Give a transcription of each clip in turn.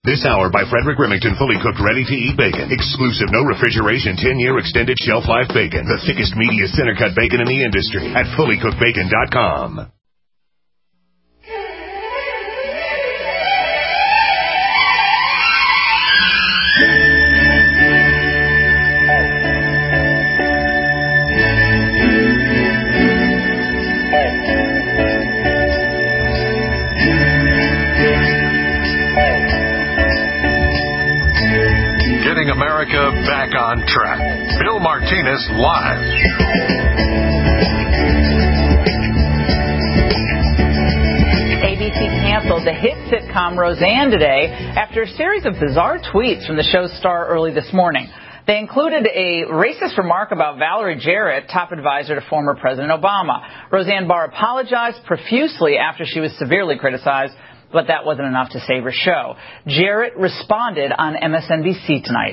This hour by Frederick Remington, fully cooked, ready-to-eat bacon. Exclusive, no refrigeration, 10-year extended shelf life bacon. The thickest, meatiest center-cut bacon in the industry at fullycookedbacon.com. America back on track. Bill Martinez live. ABC canceled the hit sitcom Roseanne today after a series of bizarre tweets from the show's star early this morning. They included a racist remark about Valerie Jarrett, top advisor to former President Obama. Roseanne Barr apologized profusely after she was severely criticized, but that wasn't enough to save her show. Jarrett responded on MSNBC tonight.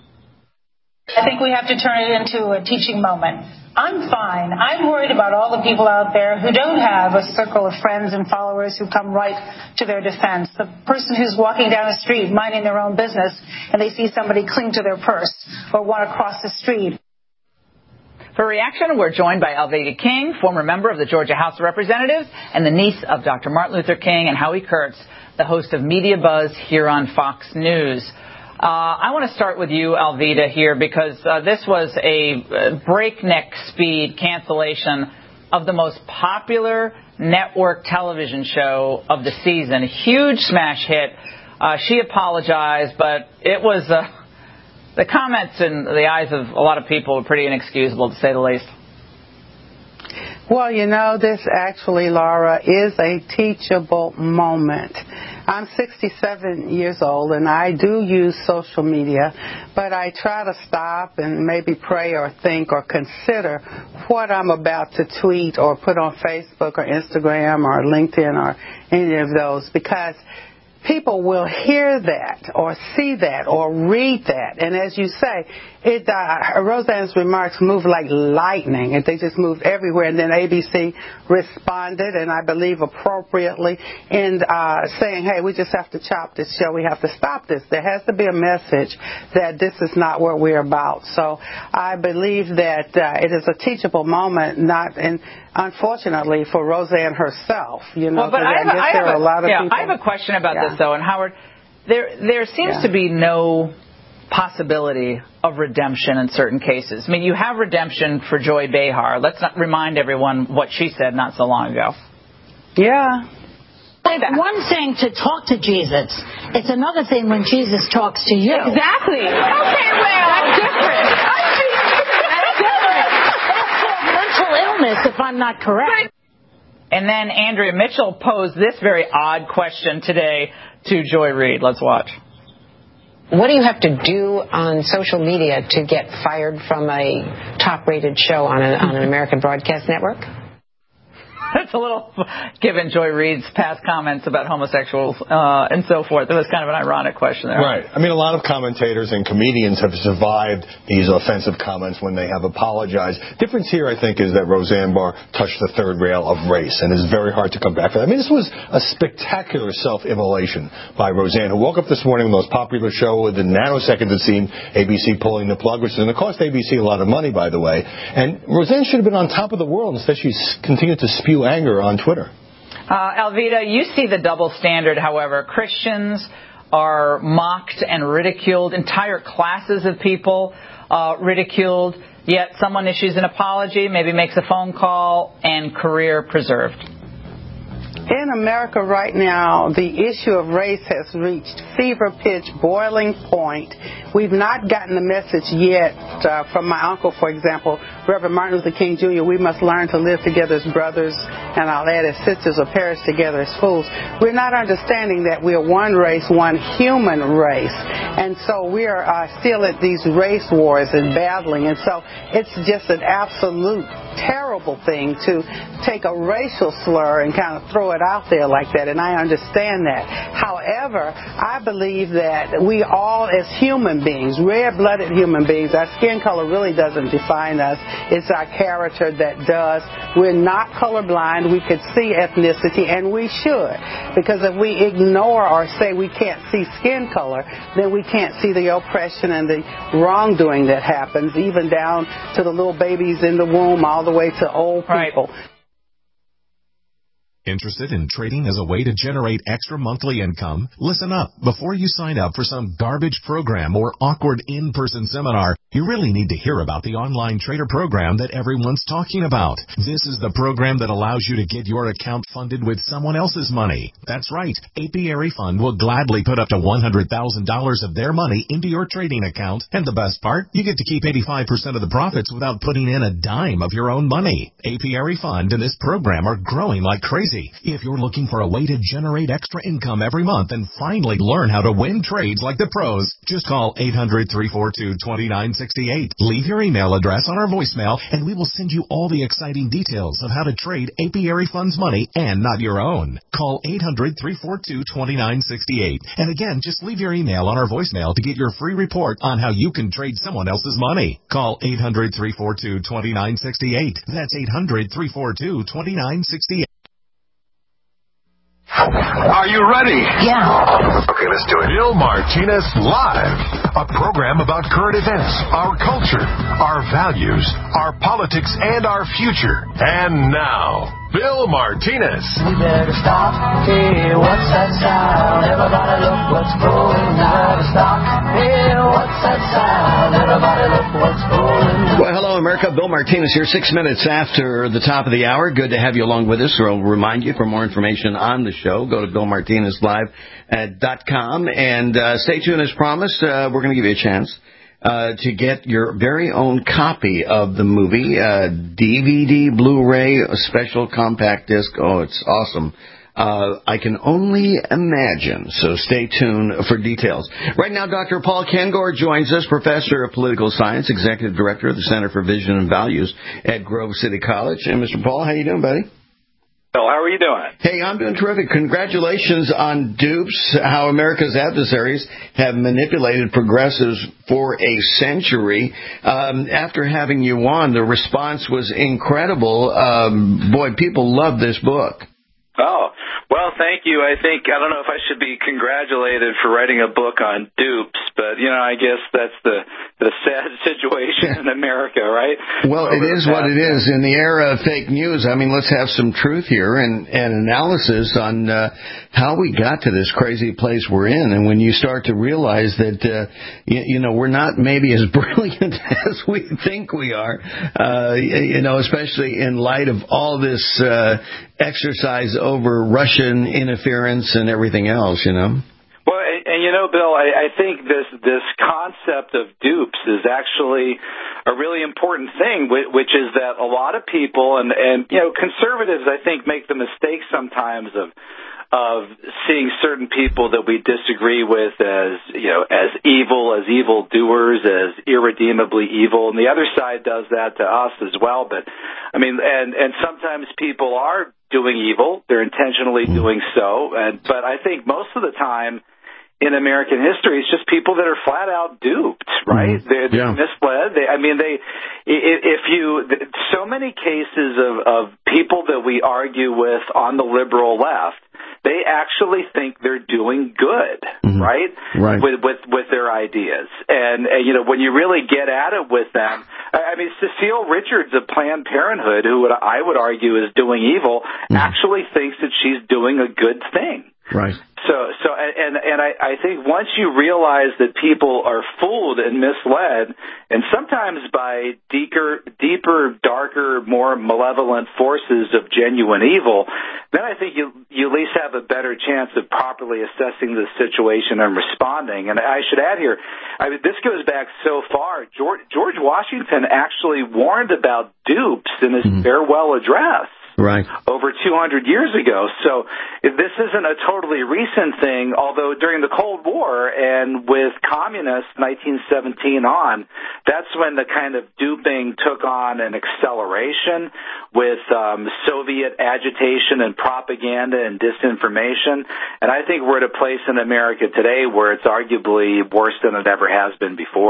I think we have to turn it into a teaching moment. I'm fine. I'm worried about all the people out there who don't have a circle of friends and followers who come right to their defense. The person who's walking down the street minding their own business and they see somebody cling to their purse or want to cross the street. For reaction, we're joined by Alveda King, former member of the Georgia House of Representatives and the niece of Dr. Martin Luther King, and Howie Kurtz, the host of Media Buzz here on Fox News. I want to start with you, Alveda, here, because this was a breakneck speed cancellation of the most popular network television show of the season. A huge smash hit. She apologized, but it was the comments in the eyes of a lot of people were pretty inexcusable, to say the least. Well, you know, this actually, Laura, is a teachable moment. I'm 67 years old, and I do use social media, but I try to stop and maybe pray or think or consider what I'm about to tweet or put on Facebook or Instagram or LinkedIn or any of those, because people will hear that or see that or read that. And as you say, Roseanne's remarks moved like lightning, and they just moved everywhere. And then ABC responded, and I believe appropriately, in saying, hey, we just have to chop this show. We have to stop this. There has to be a message that this is not what we're about. So I believe that it is a teachable moment, unfortunately, for Roseanne herself. You know, well, but I have a question about this, though. And Howard, there seems to be no possibility of redemption in certain cases. I mean, you have redemption for Joy Behar. Let's not remind everyone what she said not so long ago. Yeah. It's one thing to talk to Jesus. It's another thing when Jesus talks to you. Exactly. Okay, well, that's different. That's different. That's called mental illness, if I'm not correct. And then Andrea Mitchell posed this very odd question today to Joy Reid. Let's watch. What do you have to do on social media to get fired from a top-rated show on an American broadcast network? That's a little, given Joy Reid's past comments about homosexuals and so forth. It was kind of an ironic question there. Right. I mean, a lot of commentators and comedians have survived these offensive comments when they have apologized. Difference here, I think, is that Roseanne Barr touched the third rail of race, and it's very hard to come back from that. I mean, this was a spectacular self-immolation by Roseanne, who woke up this morning with the most popular show within nanoseconds, it seemed, ABC pulling the plug, which is going to cost ABC a lot of money, by the way. And Roseanne should have been on top of the world. Instead, she's continued to spew anger on Twitter. Alveda, you see the double standard, however. Christians are mocked and ridiculed, entire classes of people ridiculed, yet someone issues an apology, maybe makes a phone call, and career preserved. In America right now, the issue of race has reached fever pitch, boiling point. We've not gotten the message yet from my uncle, for example, Reverend Martin Luther King Jr., we must learn to live together as brothers, and I'll add as sisters, or perish together as fools. We're not understanding that we are one race, one human race. And so we are still at these race wars and battling. And so it's just an absolute terrible thing to take a racial slur and kind of throw it out there like that, and I understand that. However, I believe that we all as human beings, red-blooded human beings, our skin color really doesn't define us, It's our character that does. We're not colorblind. We could see ethnicity, and we should. Because if we ignore or say we can't see skin color, then we can't see the oppression and the wrongdoing that happens, even down to the little babies in the womb all the way to old people. Right. Interested in trading as a way to generate extra monthly income? Listen up. Before you sign up for some garbage program or awkward in-person seminar, you really need to hear about the online trader program that everyone's talking about. This is the program that allows you to get your account funded with someone else's money. That's right. Apiary Fund will gladly put up to $100,000 of their money into your trading account. And the best part, you get to keep 85% of the profits without putting in a dime of your own money. Apiary Fund and this program are growing like crazy. If you're looking for a way to generate extra income every month and finally learn how to win trades like the pros, just call 800-342-2968. Leave your email address on our voicemail, and we will send you all the exciting details of how to trade Apiary Fund's money and not your own. Call 800-342-2968. And again, just leave your email on our voicemail to get your free report on how you can trade someone else's money. Call 800-342-2968. That's 800-342-2968. Are you ready? Yeah. Okay, let's do it. Bill Martinez Live, a program about current events, our culture, our values, our politics, and our future. And now, Bill Martinez. We better stop. Hey, what's that sound? Everybody look what's going on. Stop. Hey, what's that sound? Everybody look what's going on. Well, hello, America. Bill Martinez here, 6 minutes after the top of the hour. Good to have you along with us. I'll remind you, for more information on the show, go to BillMartinezLive.com. And stay tuned. As promised, we're going to give you a chance to get your very own copy of the movie, DVD, Blu-ray, a special compact disc. Oh, it's awesome. I can only imagine, so stay tuned for details. Right now, Dr. Paul Kengor joins us, Professor of Political Science, Executive Director of the Center for Vision and Values at Grove City College. And Mr. Paul, how you doing, buddy? Bill, how are you doing? Hey, I'm doing terrific. Congratulations on Dupes, how America's adversaries have manipulated progressives for a century. After having you on, the response was incredible. Boy, people love this book. Oh, well, thank you. I don't know if I should be congratulated for writing a book on dupes, but, I guess that's the sad situation in America, right? Well, it is what it is. In the era of fake news, let's have some truth here and analysis on how we got to this crazy place we're in. And when you start to realize that, we're not maybe as brilliant as we think we are, especially in light of all this exercise over Russian interference and everything else, Well, and Bill, I think this concept of dupes is actually a really important thing, which is that a lot of people and conservatives, I think, make the mistake sometimes of seeing certain people that we disagree with as evil doers, as irredeemably evil, and the other side does that to us as well. But and sometimes people are doing evil; they're intentionally doing so. But I think most of the time in American history, it's just people that are flat out duped, right? They're misled. So many cases of people that we argue with on the liberal left, they actually think they're doing good, right? With their ideas. And when you really get at it with them, Cecile Richards of Planned Parenthood, who I would argue is doing evil, actually thinks that she's doing a good thing. Right. I think once you realize that people are fooled and misled, and sometimes by deeper, darker, more malevolent forces of genuine evil, then I think you at least have a better chance of properly assessing the situation and responding. And I should add here, this goes back so far. George Washington actually warned about dupes in his farewell address. Right. Over 200 years ago. So this isn't a totally recent thing, although during the Cold War and with communists, 1917 on, that's when the kind of duping took on an acceleration with Soviet agitation and propaganda and disinformation. And I think we're at a place in America today where it's arguably worse than it ever has been before.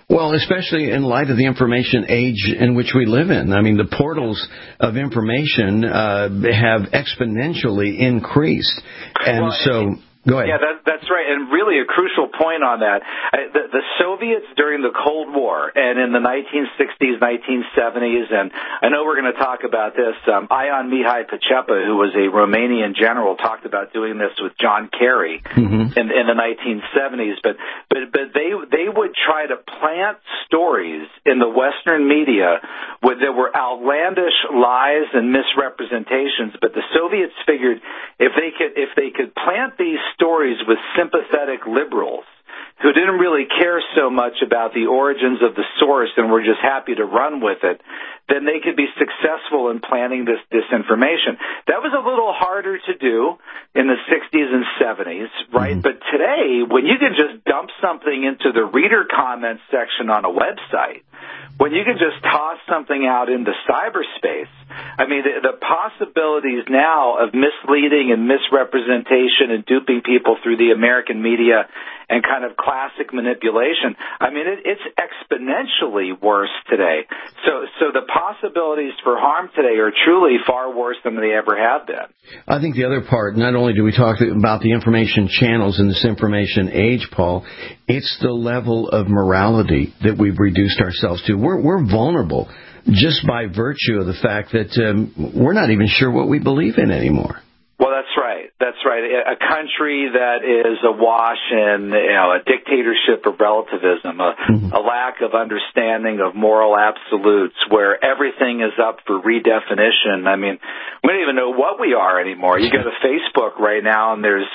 Well, especially in light of the information age in which we live in. I mean, the portals of information have exponentially increased. And go ahead. Yeah, that's right, and really a crucial point on that. The Soviets during the Cold War and in the 1960s, 1970s, and I know we're going to talk about this. Ion Mihai Pacepa, who was a Romanian general, talked about doing this with John Kerry in the 1970s. But they would try to plant stories in the Western media that were outlandish lies and misrepresentations. But the Soviets figured if they could plant these stories with sympathetic liberals who didn't really care so much about the origins of the source and were just happy to run with it, then they could be successful in planting this disinformation. That was a little harder to do in the 60s and 70s, right? But today, when you can just dump something into the reader comments section on a website, when you can just toss something out into cyberspace, I mean, the possibilities now of misleading and misrepresentation and duping people through the American media and kind of classic manipulation, I mean, it's exponentially worse today. So the possibilities for harm today are truly far worse than they ever have been. I think the other part, not only do we talk about the information channels in this information age, Paul, it's the level of morality that we've reduced ourselves to. We're vulnerable just by virtue of the fact that we're not even sure what we believe in anymore. Well, that's right. That's right. A country that is awash in a dictatorship of relativism, a lack of understanding of moral absolutes, where everything is up for redefinition. I mean, we don't even know what we are anymore. You go to Facebook right now, and there's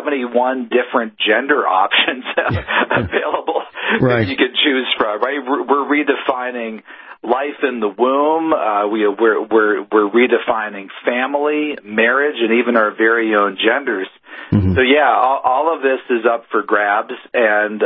71 different gender options available that you could choose from. Right? We're redefining life in the womb. We're redefining family, marriage, and even our very own genders. So yeah, all of this is up for grabs. And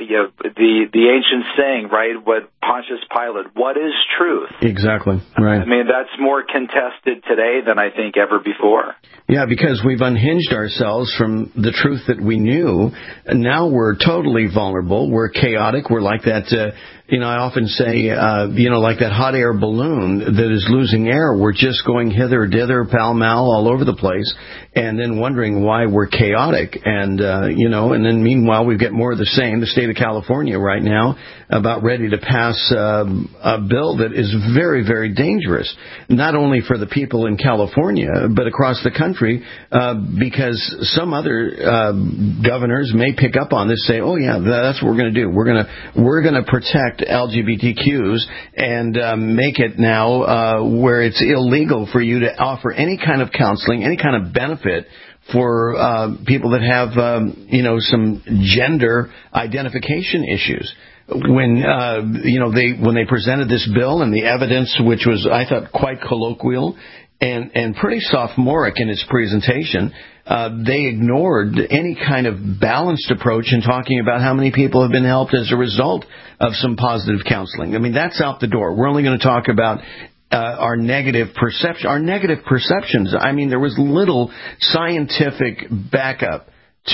the ancient saying, right? What Pontius Pilate, what is truth? Exactly. Right. I mean, that's more contested today than I think ever before. Yeah, because we've unhinged ourselves from the truth that we knew, and now we're totally vulnerable. We're chaotic. We're like that. I often say, like that hot air balloon that is losing air. We're just going hither, dither, pell-mell all over the place, and then wondering why we're chaotic. And, and then meanwhile, we get more of the same. The state of California right now about ready to pass a bill that is very, very dangerous, not only for the people in California, but across the country, because some other governors may pick up on this, say, oh, yeah, that's what we're going to do. We're going to protect LGBTQs and make it now where it's illegal for you to offer any kind of counseling, any kind of benefit for people that have, some gender identification issues. When they presented this bill and the evidence, which was, I thought, quite colloquial and pretty sophomoric in its presentation, they ignored any kind of balanced approach in talking about how many people have been helped as a result of some positive counseling. I mean, that's out the door. We're only going to talk about our negative perceptions. I mean, there was little scientific backup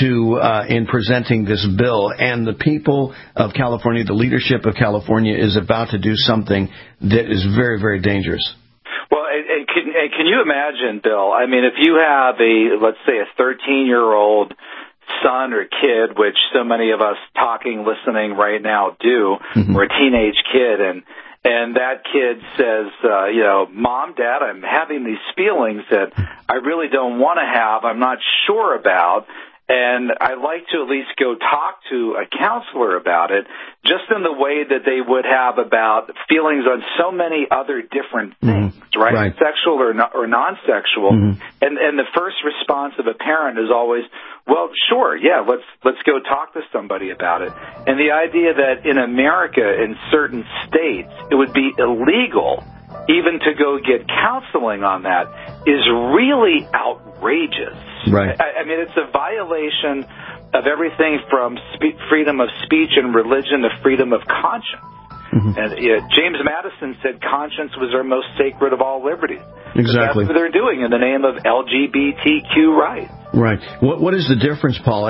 in presenting this bill, and the people of California, the leadership of California, is about to do something that is very, very dangerous. Well, and can you imagine, Bill? I mean, if you have let's say a 13-year-old son or kid, which so many of us talking, listening right now do, or a teenage kid, and that kid says, Mom, Dad, I'm having these feelings that I really don't want to have, I'm not sure about, and I'd like to at least go talk to a counselor about it, just in the way that they would have about feelings on so many other different things, right? Sexual or non-sexual. And the first response of a parent is always, well, sure, yeah, let's go talk to somebody about it. And the idea that in America, in certain states, it would be illegal even to go get counseling on that is really outrageous. Right. I mean, it's a violation of everything from freedom of speech and religion to freedom of conscience. And James Madison said conscience was our most sacred of all liberties. Exactly. That's what they're doing in the name of LGBTQ rights. Right. What is the difference, Paul?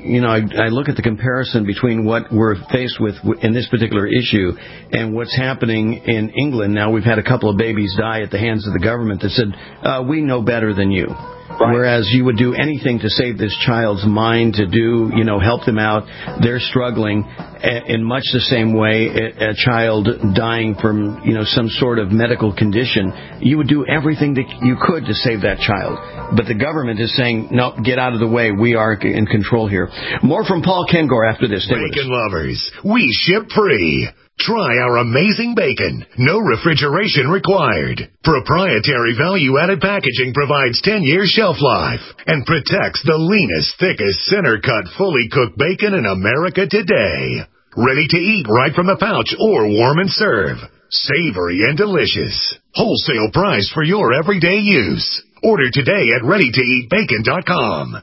I look at the comparison between what we're faced with in this particular issue and what's happening in England. Now, we've had a couple of babies die at the hands of the government that said, we know better than you. Right. Whereas you would do anything to save this child's mind, to do, help them out. They're struggling in much the same way a child dying from, some sort of medical condition. You would do everything that you could to save that child. But the government is saying, no, get out of the way. We are in control here. More from Paul Kengor after this. Bacon lovers, we ship free. Try our amazing bacon. No refrigeration required. Proprietary value-added packaging provides 10 years shelf life and protects the leanest, thickest, center-cut, fully cooked bacon in America today. Ready to eat right from the pouch or warm and serve. Savory and delicious. Wholesale price for your everyday use. Order today at ReadyToEatBacon.com.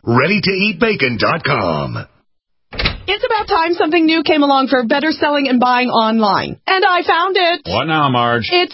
ReadyToEatBacon.com. It's about time something new came along for better selling and buying online. And I found it. What now, Marge? It's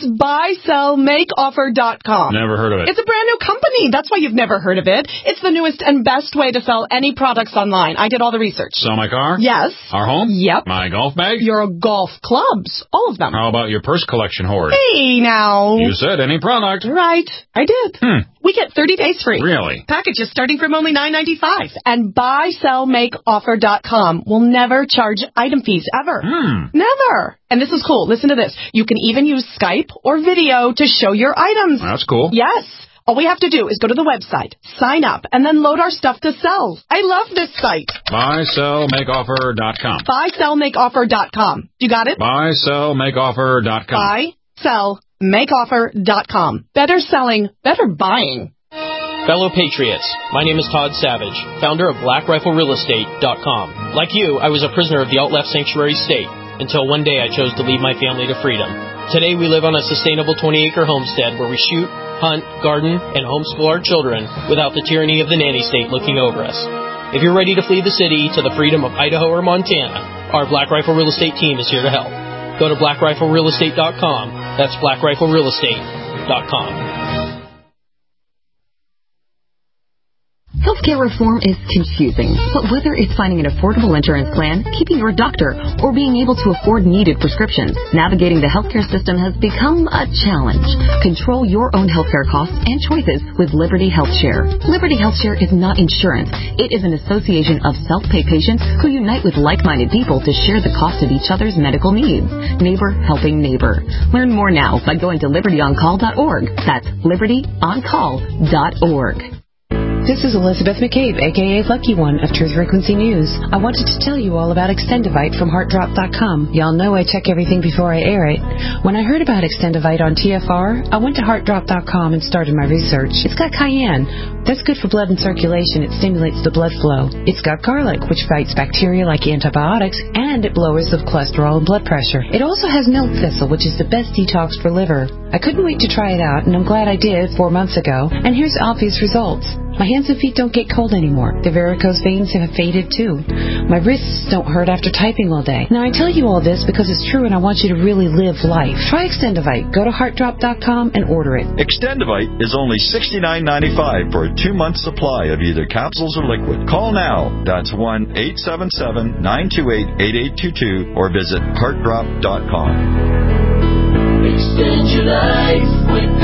buysellmakeoffer.com. Never heard of it. It's a brand new company. That's why you've never heard of it. It's the newest and best way to sell any products online. I did all the research. Sell my car? Yes. Our home? Yep. My golf bag? Your golf clubs. All of them. How about your purse collection hoard? Hey, now. You said any product. Right. I did. We get 30 days free. Really? Packages starting from only $9.95. And buysellmakeoffer.com will never charge item fees ever. Never. And this is cool. Listen to this. You can even use Skype or video to show your items. That's cool. Yes. All we have to do is go to the website, sign up, and then load our stuff to sell. I love this site. Buysellmakeoffer.com. Buysellmakeoffer.com. You got it? Buysellmakeoffer.com. Buysellmakeoffer.com. Better selling, better buying. Fellow Patriots, my name is Todd Savage, founder of BlackRifleRealEstate.com. Like you, I was a prisoner of the alt-left sanctuary state until one day I chose to lead my family to freedom. Today we live on a sustainable 20-acre homestead where we shoot, hunt, garden, and homeschool our children without the tyranny of the nanny state looking over us. If you're ready to flee the city to the freedom of Idaho or Montana, our Black Rifle Real Estate team is here to help. Go to BlackRifleRealEstate.com. That's BlackRifleRealEstate.com. Healthcare reform is confusing, but whether it's finding an affordable insurance plan, keeping your doctor, or being able to afford needed prescriptions, navigating the healthcare system has become a challenge. Control your own healthcare costs and choices with Liberty HealthShare. Liberty HealthShare is not insurance. It is an association of self-pay patients who unite with like-minded people to share the cost of each other's medical needs. Neighbor helping neighbor. Learn more now by going to libertyoncall.org. That's libertyoncall.org. This is Elizabeth McCabe, a.k.a. Lucky One of Truth Frequency News. I wanted to tell you all about Extendivite from HeartDrop.com. Y'all know I check everything before I air it. When I heard about Extendivite on TFR, I went to HeartDrop.com and started my research. It's got cayenne. That's good for blood and circulation. It stimulates the blood flow. It's got garlic, which fights bacteria like antibiotics, and it lowers the cholesterol and blood pressure. It also has milk thistle, which is the best detox for liver. I couldn't wait to try it out, and I'm glad I did 4 months ago. And here's the obvious results. My hands and feet don't get cold anymore. The varicose veins have faded too. My wrists don't hurt after typing all day. Now I tell you all this because it's true and I want you to really live life. Try Extendivite. Go to HeartDrop.com and order it. Extendivite is only $69.95 for a 2-month supply of either capsules or liquid. Call now. That's 1-877-928-8822 or visit HeartDrop.com. Extend your life with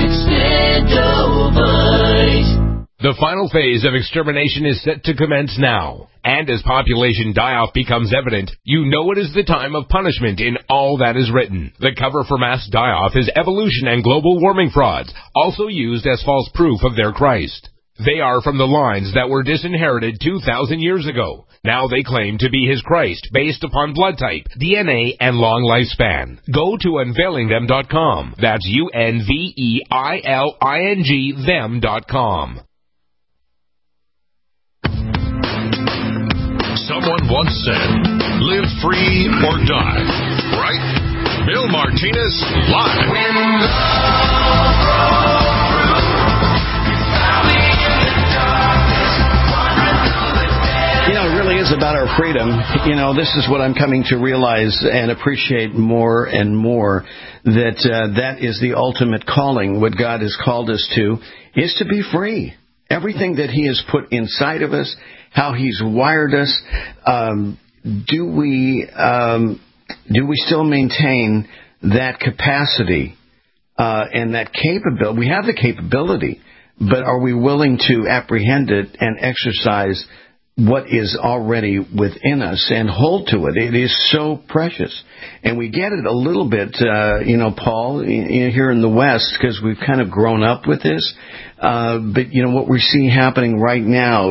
Extendivite. The final phase of extermination is set to commence now. And as population die-off becomes evident, you know it is the time of punishment in all that is written. The cover for mass die-off is evolution and global warming frauds, also used as false proof of their Christ. They are from the lines that were disinherited 2,000 years ago. Now they claim to be his Christ based upon blood type, DNA, and long lifespan. Go to unveilingthem.com. That's UNVEILING them.com. Someone once said, live free or die, right? Bill Martinez, live. When love broke through, you found me in the darkness, wandering through the dead. You know, it really is is about our freedom. You know, this is what I'm coming to realize and appreciate more and more, that that is the ultimate calling. What God has called us to is to be free. Everything that He has put inside of us, how He's wired us, do we still maintain that capacity and that capability? We have the capability, but are we willing to apprehend it and exercise what is already within us and hold to it? It is so precious. And we get it a little bit, Paul, here in the West, because we've kind of grown up with this. But, what we see happening right now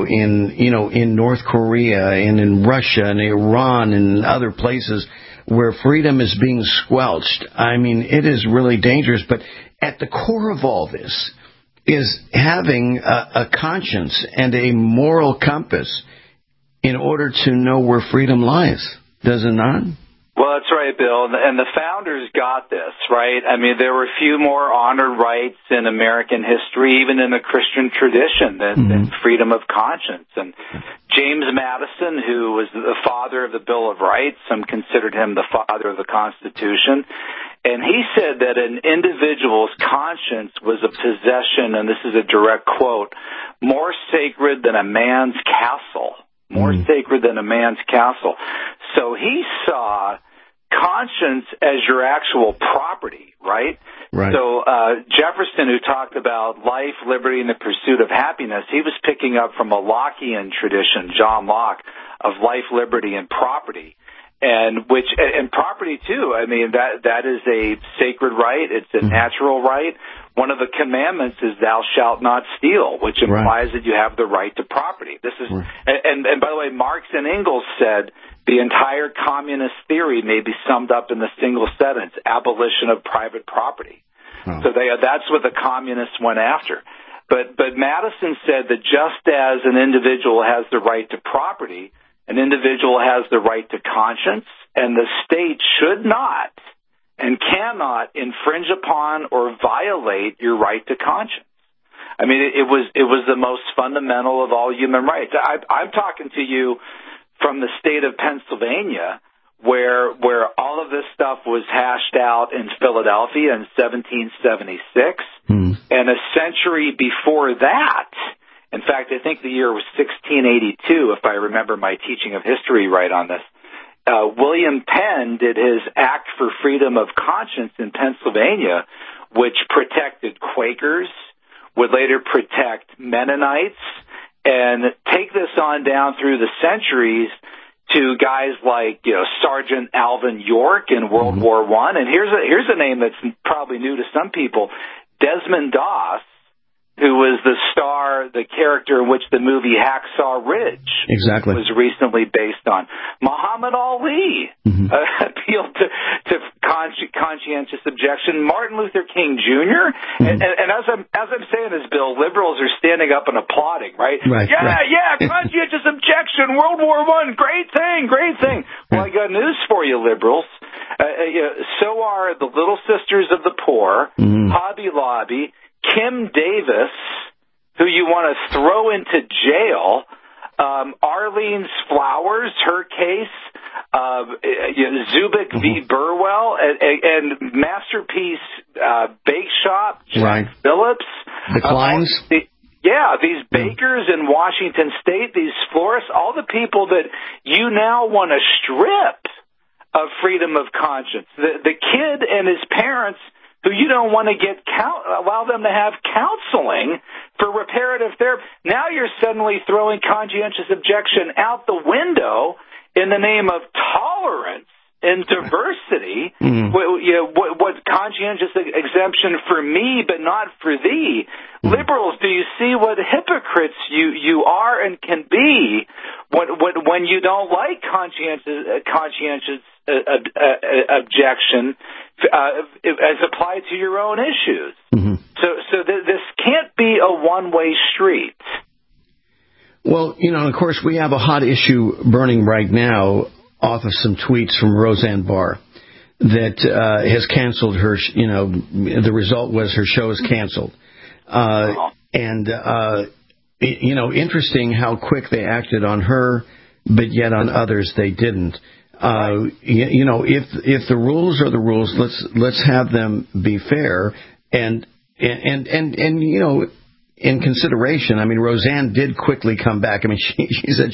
in North Korea and in Russia and Iran and other places where freedom is being squelched, I mean, it is really dangerous. But at the core of all this is having a conscience and a moral compass in order to know where freedom lies. Does it not? Well, that's right, Bill. And the founders got this, right? I mean, there were few more honored rights in American history, even in the Christian tradition, than freedom of conscience. And James Madison, who was the father of the Bill of Rights, some considered him the father of the Constitution, and he said that an individual's conscience was a possession, and this is a direct quote, more sacred than a man's castle. More sacred than a man's castle. So he saw conscience as your actual property, right? Right. So Jefferson, who talked about life, liberty, and the pursuit of happiness, he was picking up from a Lockean tradition, John Locke, of life, liberty, and property. And property too. I mean, that is a sacred right. It's a natural right. One of the commandments is thou shalt not steal, which implies that you have the right to property. This is, and by the way, Marx and Engels said the entire communist theory may be summed up in the single sentence: abolition of private property. So that's what the communists went after. But Madison said that just as an individual has the right to property, an individual has the right to conscience, and the state should not and cannot infringe upon or violate your right to conscience. I mean, it was the most fundamental of all human rights. I'm talking to you from the state of Pennsylvania, where all of this stuff was hashed out in Philadelphia in 1776, and a century before that. In fact, I think the year was 1682, if I remember my teaching of history right on this. William Penn did his Act for Freedom of Conscience in Pennsylvania, which protected Quakers, would later protect Mennonites, and take this on down through the centuries to guys like Sergeant Alvin York in World War I. And here's a name that's probably new to some people, Desmond Doss, who was the character in which the movie Hacksaw Ridge was recently based on. Muhammad Ali appealed to conscientious objection. Martin Luther King Jr. And as I'm saying this, Bill, liberals are standing up and applauding, right? Yeah, conscientious objection, World War I, great thing. Well, I got news for you, liberals. So are the Little Sisters of the Poor, Hobby Lobby, Kim Davis, who you want to throw into jail, Arlene's Flowers, her case, Zubik v. Burwell, and Masterpiece Bake Shop, Jack Phillips. The Kleins? These bakers in Washington State, these florists, all the people that you now want to strip of freedom of conscience. The kid and his parents who you don't want to allow them to have counseling for reparative therapy. Now you're suddenly throwing conscientious objection out the window in the name of tolerance and diversity. What conscientious exemption for me but not for thee? Liberals, do you see what hypocrites you are and can be when you don't like conscientious objection as applied to your own issues? So this can't be a one-way street. Well, of course, we have a hot issue burning right now off of some tweets from Roseanne Barr that has canceled her, the result was her show is canceled. Interesting how quick they acted on her but yet on others they didn't. You know, if the rules are the rules, let's have them be fair and you know, in consideration. I mean, Roseanne did quickly come back. I mean, she said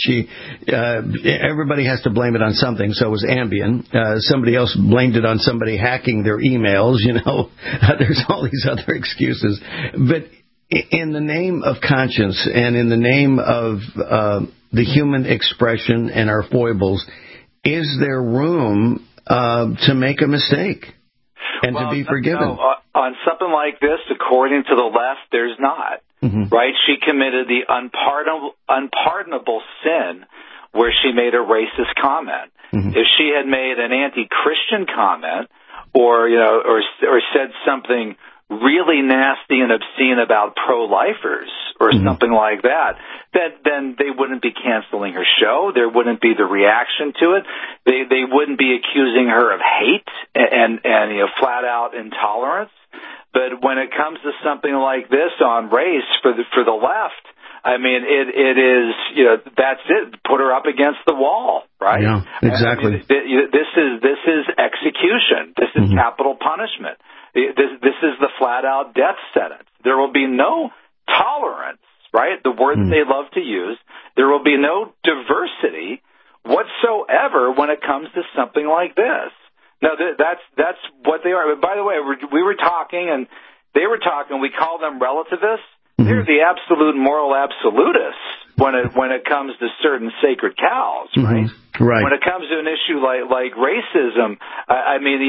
everybody has to blame it on something. So was Ambien. Somebody else blamed it on somebody hacking their emails. You know, there's all these other excuses. But in the name of conscience and in the name of the human expression and our foibles, is there room to make a mistake and to be forgiven? No, on something like this, according to the left, there's not. Right? She committed the unpardonable sin where she made a racist comment. If she had made an anti-Christian comment or said something really nasty and obscene about pro-lifers or something like that, then they wouldn't be canceling her show. There wouldn't be the reaction to it. They wouldn't be accusing her of hate and flat out intolerance. But when it comes to something like this on race for the left, I mean, it is, that's it. Put her up against the wall, right? Yeah, exactly. I mean, this is execution. This is capital punishment. This is the flat out death sentence. There will be no tolerance, right? The word that they love to use. There will be no diversity whatsoever when it comes to something like this. No, that's what they are. But by the way, we were talking, and they were talking. We call them relativists. They're the absolute moral absolutists when it comes to certain sacred cows, right? Right. When it comes to an issue like racism, I mean,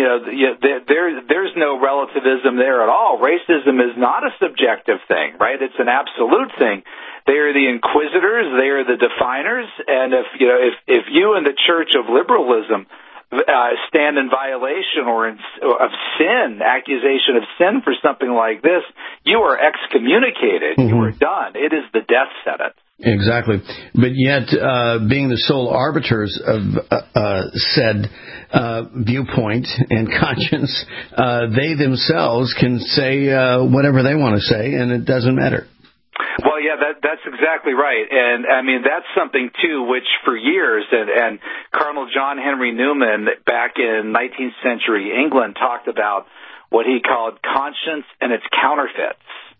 there's no relativism there at all. Racism is not a subjective thing, right? It's an absolute thing. They are the inquisitors. They are the definers. And if you in the Church of Liberalism stand in violation of sin, accusation of sin for something like this, you are excommunicated. You are done. It is the death sentence. Exactly. But yet, being the sole arbiters of said viewpoint and conscience, they themselves can say whatever they want to say, and it doesn't matter. Well, yeah, that's exactly right. And, I mean, that's something, too, which for years, and Cardinal John Henry Newman back in 19th century England talked about what he called conscience and its counterfeits.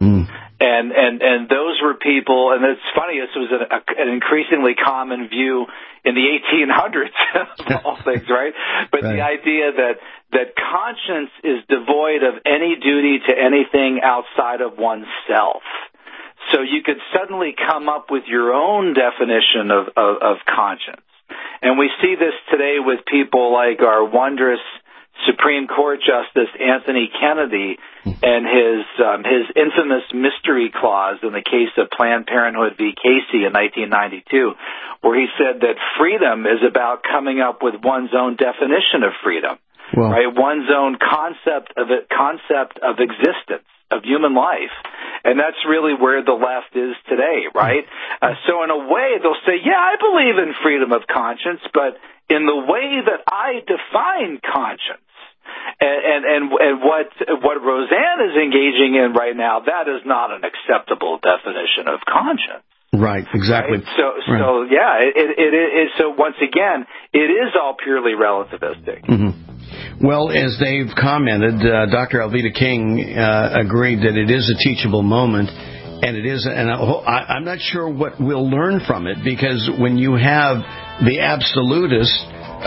And those were people, and it's funny, this was an increasingly common view in the 1800s, of all things, right? But the idea that conscience is devoid of any duty to anything outside of oneself. So you could suddenly come up with your own definition of conscience. And we see this today with people like our wondrous Supreme Court Justice Anthony Kennedy and his infamous mystery clause in the case of Planned Parenthood v. Casey in 1992, where he said that freedom is about coming up with one's own definition of freedom, right? One's own concept of existence, of human life. And that's really where the left is today, right? So in a way, they'll say, yeah, I believe in freedom of conscience, but in the way that I define conscience, and what Roseanne is engaging in right now, that is not an acceptable definition of conscience. Right, exactly. Right? So yeah, it is. So once again, it is all purely relativistic. Well, as they've commented, Dr. Alveda King agreed that it is a teachable moment, and it is. And I'm not sure what we'll learn from it, because when you have the absolutists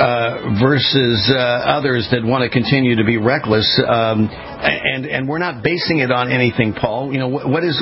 versus others that want to continue to be reckless, and we're not basing it on anything, Paul. You know, what is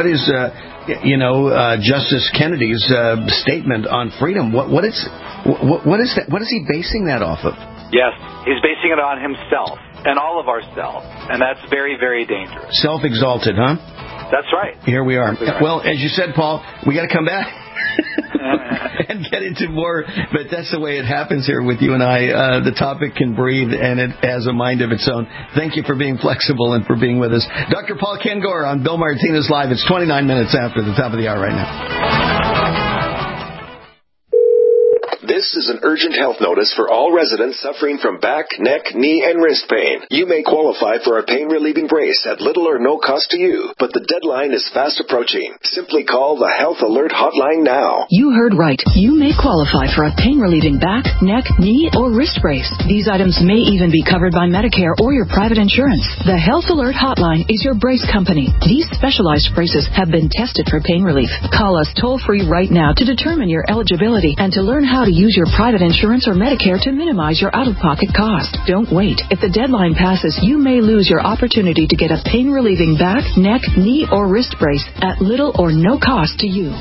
Justice Kennedy's statement on freedom? What is that? What is he basing that off of? Yes, he's basing it on himself and all of ourselves, and that's very, very dangerous. Self-exalted, huh? That's right. Here we are. Right. Well, as you said, Paul, we got to come back and get into more, but that's the way it happens here with you and I. The topic can breathe, and it has a mind of its own. Thank you for being flexible and for being with us. Dr. Paul Kengor on Bill Martinez Live. It's 29 minutes after the top of the hour right now. This is an urgent health notice for all residents suffering from back, neck, knee, and wrist pain. You may qualify for a pain-relieving brace at little or no cost to you, but the deadline is fast approaching. Simply call the Health Alert Hotline now. You heard right. You may qualify for a pain-relieving back, neck, knee, or wrist brace. These items may even be covered by Medicare or your private insurance. The Health Alert Hotline is your brace company. These specialized braces have been tested for pain relief. Call us toll-free right now to determine your eligibility and to learn how to use your private insurance or Medicare to minimize your out-of-pocket cost. Don't wait. If the deadline passes, you may lose your opportunity to get a pain-relieving back, neck, knee, or wrist brace at little or no cost to you.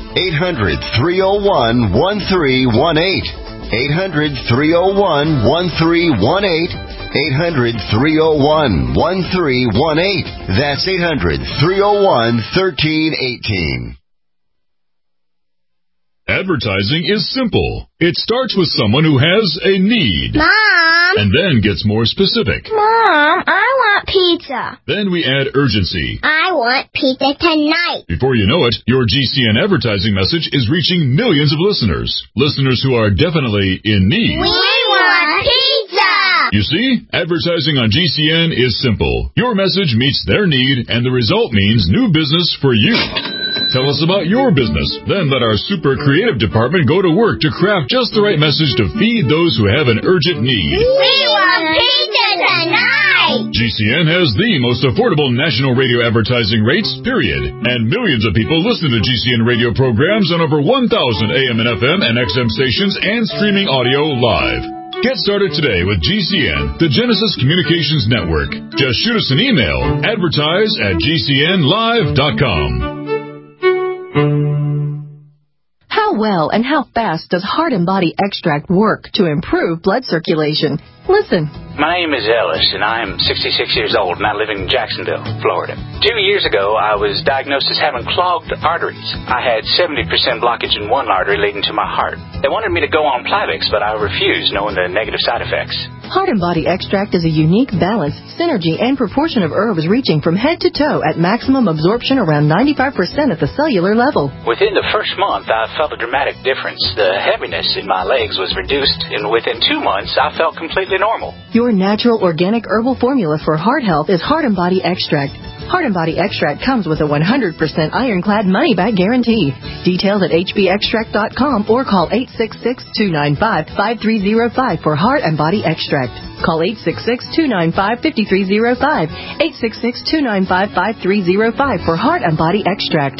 800-301-1318. 800-301-1318. 800-301-1318. That's 800-301-1318. Advertising is simple. It starts with someone who has a need. Mom! And then gets more specific. Mom, I want pizza. Then we add urgency. I want pizza tonight. Before you know it, your GCN advertising message is reaching millions of listeners. Listeners who are definitely in need. We want pizza! You see, advertising on GCN is simple. Your message meets their need, and the result means new business for you. Tell us about your business. Then let our super creative department go to work to craft just the right message to feed those who have an urgent need. We want pizza tonight! GCN has the most affordable national radio advertising rates, period. And millions of people listen to GCN radio programs on over 1,000 AM and FM and XM stations and streaming audio live. Get started today with GCN, the Genesis Communications Network. Just shoot us an email, advertise@gcnlive.com. How well and how fast does Heart and Body Extract work to improve blood circulation? Listen. My name is Ellis, and I am 66 years old, and I live in Jacksonville, Florida. 2 years ago, I was diagnosed as having clogged arteries. I had 70% blockage in one artery leading to my heart. They wanted me to go on Plavix, but I refused, knowing the negative side effects. Heart and Body Extract is a unique balance, synergy, and proportion of herbs reaching from head to toe at maximum absorption around 95% at the cellular level. Within the first month, I felt a dramatic difference. The heaviness in my legs was reduced, and within 2 months, I felt completely normal. Your natural organic herbal formula for heart health is Heart and Body Extract. Heart and Body Extract comes with a 100% ironclad money-back guarantee. Details at hbextract.com or call 866-295-5305 for Heart and Body Extract. Call 866-295-5305. 866-295-5305 for Heart and Body Extract.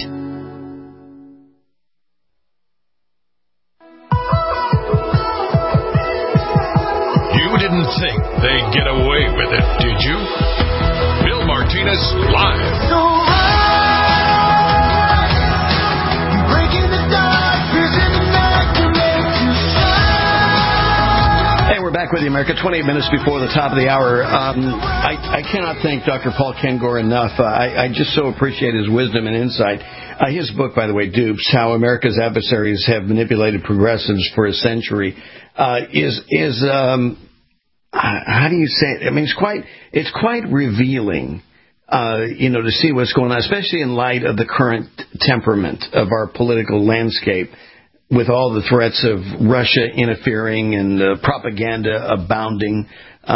You didn't think they'd get away with it, did you? Bill Martinez live. So high, breaking the darkness in the night to make you shine. Hey, we're back with you, America. 28 minutes before the top of the hour. I cannot thank Dr. Paul Kengor enough. I just so appreciate his wisdom and insight. His book, by the way, Dupes, How America's Adversaries Have Manipulated Progressives for a Century, is how do you say it? I mean, it's quite revealing, to see what's going on, especially in light of the current temperament of our political landscape, with all the threats of Russia interfering and propaganda abounding.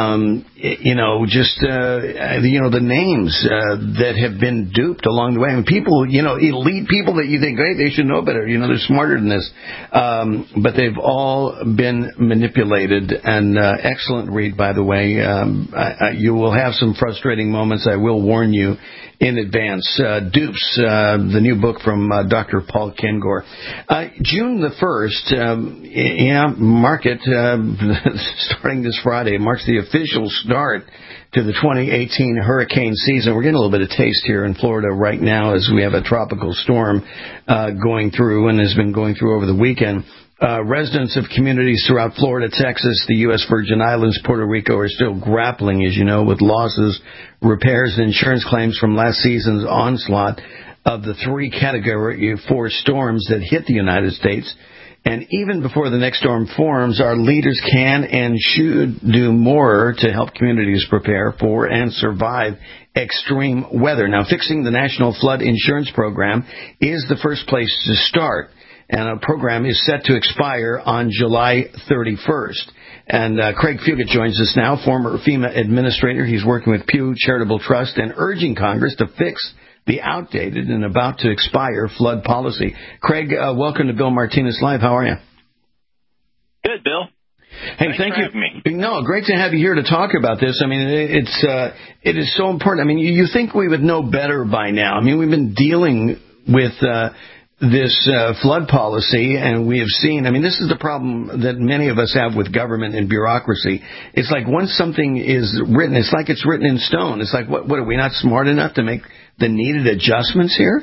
The names that have been duped along the way. I mean, people, elite people that you think, hey, they should know better. They're smarter than this. But they've all been manipulated. And excellent read, by the way. You will have some frustrating moments. I will warn you in advance. Dupes, the new book from Dr. Paul Kengor. June the 1st, mark it, starting this Friday, marks the official start to the 2018 hurricane season. We're getting a little bit of taste here in Florida right now as we have a tropical storm going through and has been going through over the weekend. Residents of communities throughout Florida, Texas, the U.S. Virgin Islands, Puerto Rico are still grappling, as you know, with losses, repairs, and insurance claims from last season's onslaught of the 3 Category 4 storms that hit the United States. And even before the next storm forms, our leaders can and should do more to help communities prepare for and survive extreme weather. Now, fixing the National Flood Insurance Program is the first place to start. and a program is set to expire on July 31st. And Craig Fugit joins us now, former FEMA administrator. He's working with Pew Charitable Trust and urging Congress to fix the outdated and about to expire flood policy. Craig, welcome to Bill Martinez Live. How are you? Good, Bill. Hey, thank you. No, great to have you here to talk about this. I mean, it is so important. I mean, you think we would know better by now. I mean, we've been dealing with this flood policy, and we have seen, I mean, this is the problem that many of us have with government and bureaucracy. It's like once something is written, it's like it's written in stone. It's like, what are we not smart enough to make the needed adjustments here?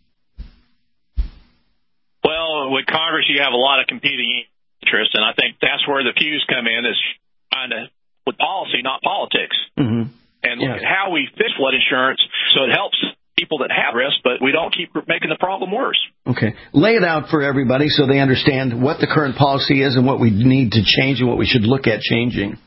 Well, with Congress, you have a lot of competing interests, and I think that's where the Pews come in, is trying to, with policy, not politics. Mm-hmm. And look at how we fix flood insurance so it helps people that have risk, but we don't keep making the problem worse. Okay. Lay it out for everybody so they understand what the current policy is and what we need to change and what we should look at changing.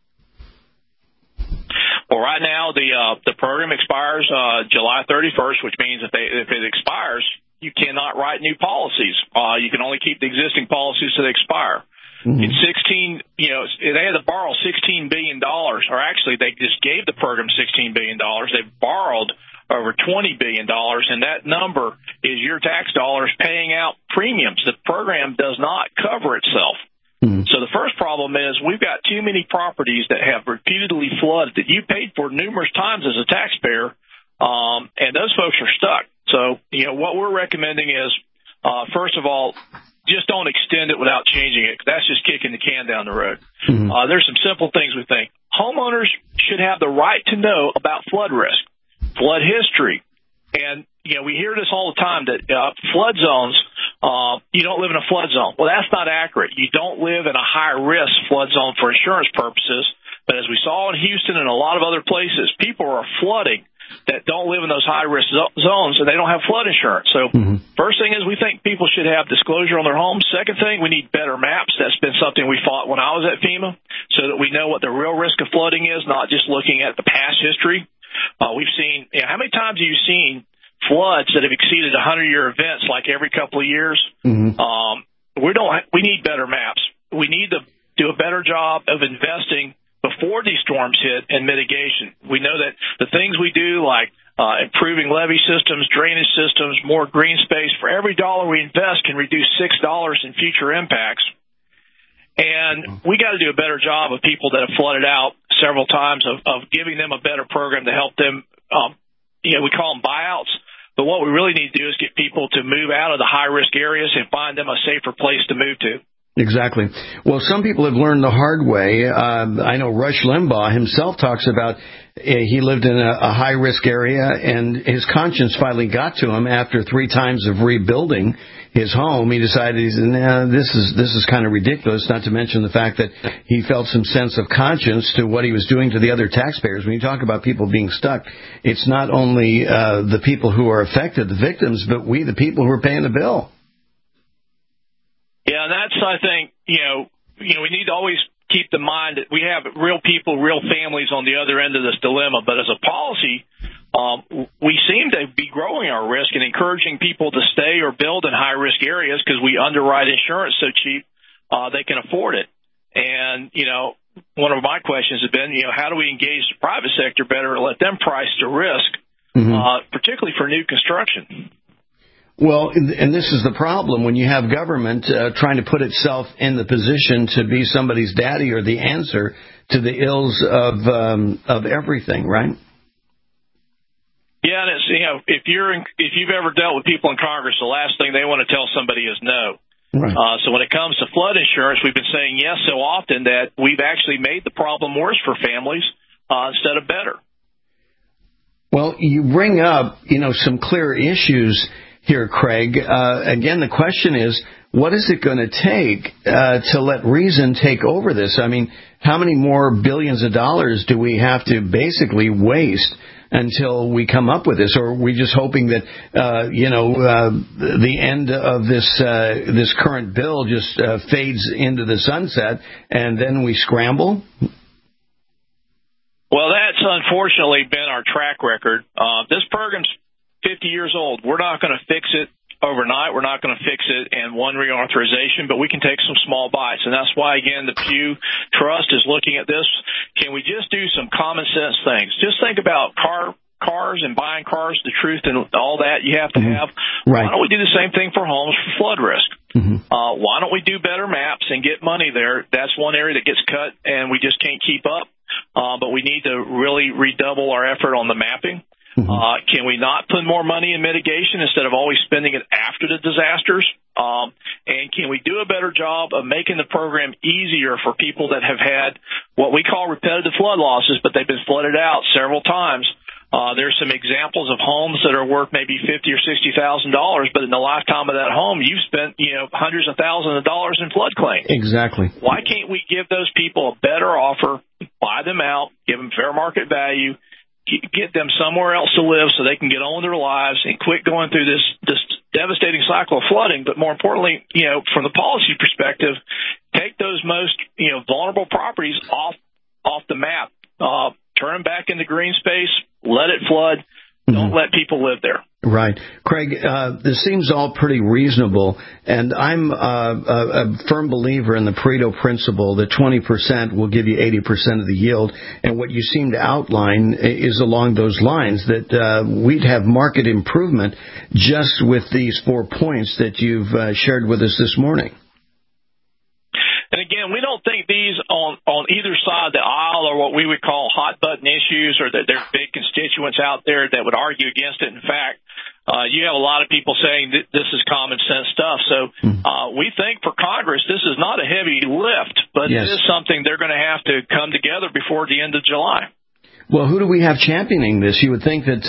Well, right now, the program expires July 31st, which means if it expires, you cannot write new policies. You can only keep the existing policies till they expire. Mm-hmm. In they had to borrow $16 billion, or actually they just gave the program $16 billion. They borrowed over $20 billion, and that number is your tax dollars paying out premiums. The program does not cover itself. Mm-hmm. So the first problem is we've got too many properties that have repeatedly flooded that you paid for numerous times as a taxpayer, and those folks are stuck. So, what we're recommending is, first of all, just don't extend it without changing it. That's just kicking the can down the road. Mm-hmm. There's some simple things we think. Homeowners should have the right to know about flood risk, flood history. And, we hear this all the time that flood zones, you don't live in a flood zone. Well, that's not accurate. You don't live in a high-risk flood zone for insurance purposes. But as we saw in Houston and a lot of other places, people are flooding that don't live in those high-risk zones, and they don't have flood insurance. So First thing is we think people should have disclosure on their homes. Second thing, we need better maps. That's been something we fought when I was at FEMA, so that we know what the real risk of flooding is, not just looking at the past history. We've seen, how many times have you seen floods that have exceeded 100-year events like every couple of years? Mm-hmm. We need better maps. We need to do a better job of investing before these storms hit and mitigation. We know that the things we do, like improving levee systems, drainage systems, more green space, for every dollar we invest can reduce $6 in future impacts. And we got to do a better job of people that have flooded out several times of giving them a better program to help them. We call them buyouts. But what we really need to do is get people to move out of the high-risk areas and find them a safer place to move to. Exactly. Well, some people have learned the hard way. I know Rush Limbaugh himself talks about he lived in a high-risk area, and his conscience finally got to him after 3 times of rebuilding his home. He decided, this is kind of ridiculous, not to mention the fact that he felt some sense of conscience to what he was doing to the other taxpayers. When you talk about people being stuck, it's not only the people who are affected, the victims, but we, the people who are paying the bill. Yeah, that's, I think, we need to always keep in mind that we have real people, real families on the other end of this dilemma. But as a policy, we seem to be growing our risk and encouraging people to stay or build in high-risk areas because we underwrite insurance so cheap they can afford it. And, one of my questions has been, how do we engage the private sector better and let them price the risk, particularly for new construction? Well, and this is the problem when you have government trying to put itself in the position to be somebody's daddy or the answer to the ills of everything, right? Yeah, and it's, if you've ever dealt with people in Congress, the last thing they want to tell somebody is no. Right. So when it comes to flood insurance, we've been saying yes so often that we've actually made the problem worse for families instead of better. Well, you bring up, some clear issues here, Craig. Again, the question is, what is it going to take to let reason take over this? I mean, how many more billions of dollars do we have to basically waste until we come up with this? Or are we just hoping that, the end of this current bill just fades into the sunset and then we scramble? Well, that's unfortunately been our track record. This program's 50 years old. We're not going to fix it overnight. We're not going to fix it in one reauthorization, but we can take some small bites. And that's why, again, the Pew Trust is looking at this. Can we just do some common sense things? Just think about cars and buying cars, the truth and all that you have to have. Right. Why don't we do the same thing for homes for flood risk? Why don't we do better maps and get money there? That's one area that gets cut, and we just can't keep up. But we need to really redouble our effort on the mapping. Can we not put more money in mitigation instead of always spending it after the disasters? And can we do a better job of making the program easier for people that have had what we call repetitive flood losses, but they've been flooded out several times? There's some examples of homes that are worth maybe $50,000 or $60,000, but in the lifetime of that home, you've spent hundreds of thousands of dollars in flood claims. Exactly. Why can't we give those people a better offer, buy them out, give them fair market value, get them somewhere else to live so they can get on with their lives and quit going through this devastating cycle of flooding? But more importantly, from the policy perspective, take those most vulnerable properties off the map, turn them back into green space, let it flood. Don't let people live there. Right. Craig, this seems all pretty reasonable, and I'm a firm believer in the Pareto principle that 20% will give you 80% of the yield, and what you seem to outline is along those lines, that we'd have market improvement just with these 4 points that you've shared with us this morning. And again, we don't think these on either side of the aisle are what we would call hot button issues, or that there's big constituents out there that would argue against it. In fact, you have a lot of people saying that this is common sense stuff. So we think for Congress, this is not a heavy lift, but it is something they're going to have to come together before the end of July. Well, who do we have championing this? You would think that,